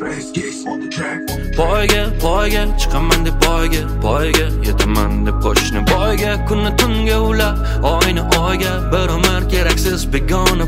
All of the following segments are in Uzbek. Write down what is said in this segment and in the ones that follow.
Poyga chiqaman deb poyga yetaman deb qo'shni boyga kunni tunga ulab oyni oyga bir umr keraksiz begona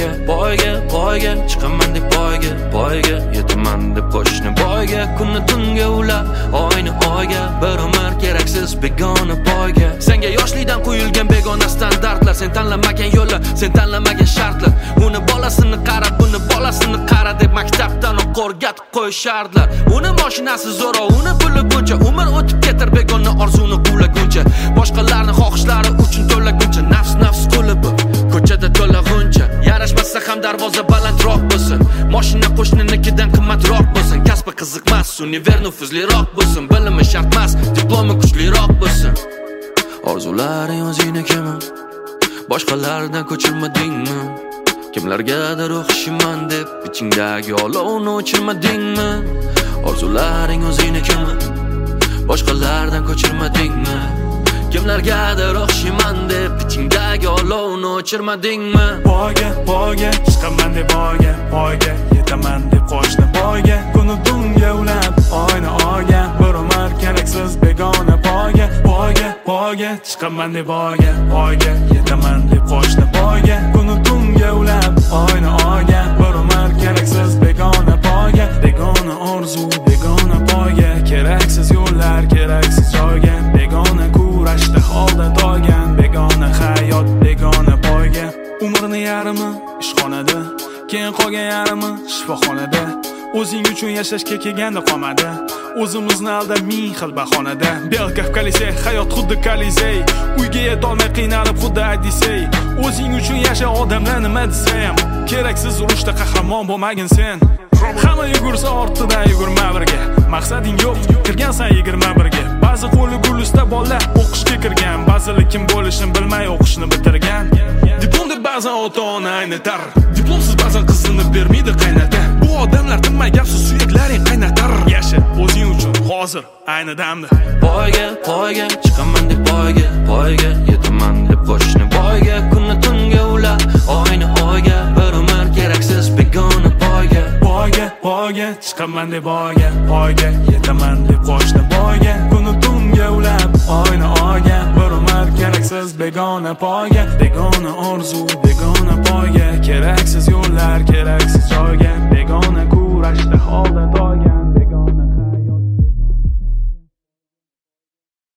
poyga chiqaman deb poyga yetaman deb qo'shni boyga kunni tunga ulab oyni oyga bir umr keraksiz begona poyga senga yoshlikdan qo'yilgan begona standartlar sen tanlamagan yo'llar sen tanlamagan shartlar uni bolasini qara buni bolasini qara deb maktabdan o'rgatib qo'yishardilar uni mashinasi zo'ro uni puli buncha umr o'tib ketar begona orzuni quvlaguncha boshqalarning xohishlari uchun to'laguncha nafs qilib ko'chada to'lag'uncha yarashmasa ham darvoza balandroq bo'lsin mashina qo'shninikidan qimmatroq bo'lsin kasbi qiziqmas univers nufuzliroq bo'lsin bilimi shart emas diplomi kuchliroq bo'lsin orzularing o'zingnimi boshqalardan ko'chirmadingmi kimlargadir o'xshiman deb ichingdagi olovni o'chirmadingmi orzularing o'zingnimi boshqalardan ko'chirmadingmi kimlargadir o'xshiman deb ichingdagi olovni o'chirmadingmi poyga chiqaman deb poyga yetaman deb qo'shni boyga kuni tunga ulab oyni oyga bir umr keraksiz begona poyga chiqaman deb poyga yetaman deb qo'shni boyga kuni tunga ulab oyni oyga bir umr keraksiz begona poyga begona orzu begona poyga keraksiz yo'llar keraksiz joyga begona kurashda holda toygan begona hayot begona poyga umrni yarmi ishxonada keyin qolgan yarmi shifoxonada o'zing uchun yashashga kelganda qolmadi o'zimizni aldab ming xil bahonada belka kolisey hayot xuddi kolisey uyga yetolmay qiynalib xuddi odisey o'zing uchun yasha odamlar nima desam keraksiz urushda qahramon bo'lmagin sen hamma yugursa ortidan yugurma birga maqsading yo'q kirgansan 21ga ba'zi qo'li gulisda bolalar o'qishga kirgan ba'zilar kim bo'lishini bilmay o'qishni bitirgan diplom deb ba'zan ota-ona aynatar diplomsiz ba'zan qizini bermaydi qaynata bu odamlar tinmay gapsiz suyaklaring qaynatar yasha o'zing uchun hozir ayni damda poyga chiqaman deb poyga yetaman deb qo'shni boyga kunni tunga ulab oyni oyga bir umr keraksiz begona poyga chiqaman deb poyga yetaman deb qo'shni boyga kuni tunga ulab oyni oyga bir umr keraksiz begona poyga begona orzu begona poyga keraksiz yo'llar keraksiz joyga begona kurashda holda